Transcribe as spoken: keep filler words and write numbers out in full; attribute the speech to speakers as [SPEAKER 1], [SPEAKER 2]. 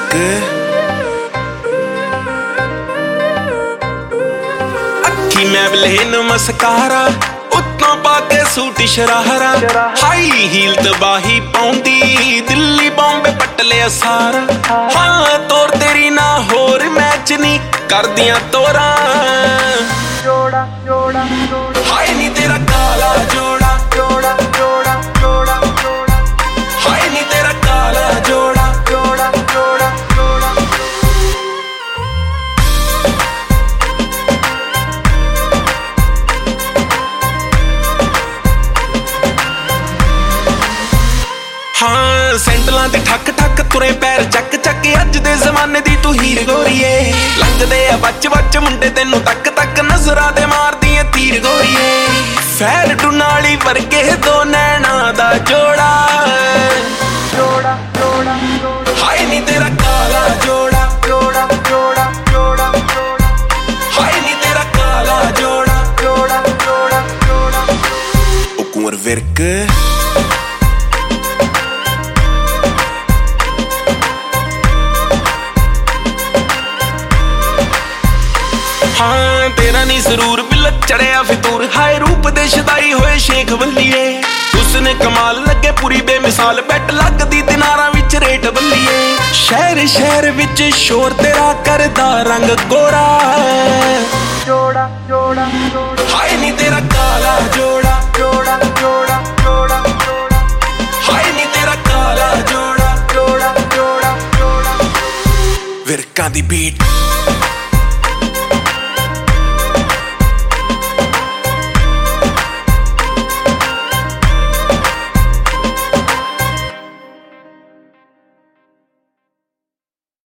[SPEAKER 1] ਵਿਰਕ ਅੱਖੀ ਮੈਬਲੇਨ ਮਸਕਾਰਾ ਉਤੋਂ ਪਾ ਕੇ ਸੂਟ ਸ਼ਰਾਰਾ ਹਾਈ ਹੀਲ ਤਬਾਹੀ ਪਾਉਂਦੀ ਦਿੱਲੀ ਬੰਬੇ ਪੱਟ ਲਿਆ ਸਾਰਾ ਹਾਂ ਤੋਰ ਤੇਰੀ ਨਾ ਹੋਰ ਮੈਚ ਨਹੀਂ ਕਰਦੀਆਂ ਤੋਰਾਂ ਜੋੜਾ ਜੋੜਾ ਹਾਈ ਨੀ ਤੇਰਾ ਕਾਲਾ ਜੋੜਾ ਜੋੜਾ ਜੋੜਾ ਜੋੜਾ ਹਾਈ ਨੀ ਤੇਰਾ ਕਾਲਾ ਜੋੜਾ ਜੋੜਾ ਜੋੜਾ ਜੋੜਾ ਹਾਂ ਸੈਂਡਲਾਂ ਤੇ ਠੱਕ ਠੱਕ ਤੁਰੇ ਪੈਰ ਚੱਕ ਚੱਕ ਅੱਜ ਦੇ ਜ਼ਮਾਨੇ ਦੀ ਤੂੰ ਹੀਰ ਗੋਰੀਏ ਲੰਘਦੇ ਆ ਬੱਚ ਬੱਚ ਮੁੰਡੇ ਤੈਨੂੰ ਤੱਕ ਤੱਕ ਨਜ਼ਰਾਂ ਦੇ ਮਾਰਦੀ ਏ ਤੀਰ ਗੋਰੀਏ ਫੈਰ ਟੁਨਾਲੀ ਵਰਗੇ ਦੋ ਨੈਣਾ ਦਾ ਜੋੜਾ ਜੋੜਾ ਜੋੜਾ ਹਾਈ ਨੀ ਤੇਰਾ ਕਾਲਾ ਜੋੜਾ ਜੋੜਾ ਜੋੜਾ ਜੋੜਾ ਹਾਈ ਨੀ ਤੇਰਾ ਕਾਲਾ ਜੋੜਾ ਜੋੜਾ ਜੋੜਾ ਜੋੜਾ ਉਹ ਕੁੰਵਰ ਵਿਰਕ ਹਾਂ ਤੇਰਾ ਨੀ ਜ਼ਰੂਰ ਬਿਲ ਚੜਿਆ ਫਿਤੂਰ ਹਾਏ ਰੂਪ ਦੇ ਸ਼ਦਾਈ ਹੋਏ ਸ਼ੇਖ ਬੱਲੀਏ ਉਸਨੇ ਕਮਾਲ ਲੱਗੇ ਪੂਰੀ ਬੇਮਿਸਾਲ ਬੈਟ ਲੱਗਦੀ ਦਿਨਾਰਾਂ ਵਿੱਚ ਰੇਟ ਬੱਲੀਏ ਸ਼ਹਿਰ ਸ਼ਹਿਰ ਵਿੱਚ ਸ਼ੋਰ ਤੇਰਾ ਕਰਦਾ ਰੰਗ ਗੋਰਾ ਜੋੜਾ ਜੋੜਾ ਹਾਏ ਨੀ ਤੇਰਾ ਕਾਲਾ ਜੋੜਾ ਜੋੜਾ ਜੋੜਾ ਜੋੜਾ ਹਾਏ ਨੀ ਤੇਰਾ ਕਾਲਾ ਜੋੜਾ ਜੋੜਾ ਜੋੜਾ ਜੋੜਾ ਵਿਰਕਾਂ ਦੀ ਬੀਟ